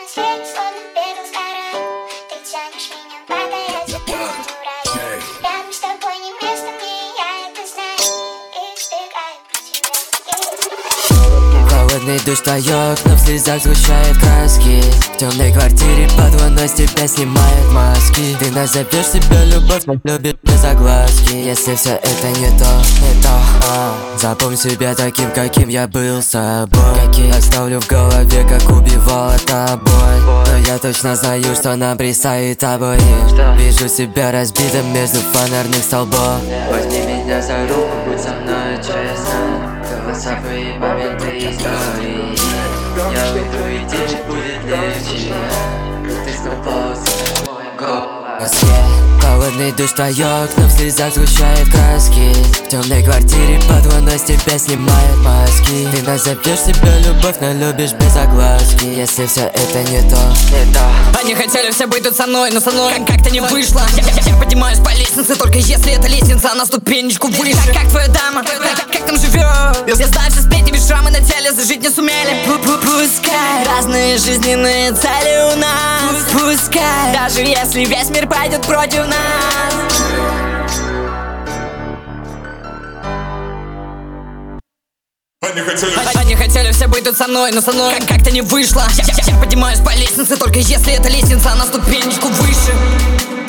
на свете, словно бегал с горы. Ты тянешь меня, падая, теперь в рай. Рядом с тобой не место мне, я это знаю. Избегаю тебя. Холодный душ, твое окно в слезах сгущает краски. В темной квартире под луной с тебя снимает маски. Ты назовешь себя любовь, но любишь без огласки. Если все это не то, запомни себя таким, каким я был с собой. Какие оставлю в голове, как убивала тобой. Но я точно знаю, что нам предстоит обоим. Вижу себя разбитым между фонарных столбов. Возьми меня за руку, будь со мной честно. Голосовые моменты истории. Я уйду, и тебе будет легче. Ты снова в моем голосе. Холодный душ, твое окно в слезах сгущает краски. В темной квартире под луной с тебя снимает маски. Ты назовешь себя любовь, но любишь без огласки. Если все это не то. Они хотели все быть тут со мной, но со мной как-то не вышло. Я поднимаюсь по лестнице, только если эта лестница на ступенечку выше. Как твоя дама, как там живет? Я знаю, что сплетни без шрамы на теле зажить не сумели. Пускай разные жизненные цели у нас. Пускай, даже если весь мир пойдет против нас. Они хотели все быть тут со мной, но со мной как-то не вышло. Я поднимаюсь по лестнице, только если эта лестница на ступенечку выше.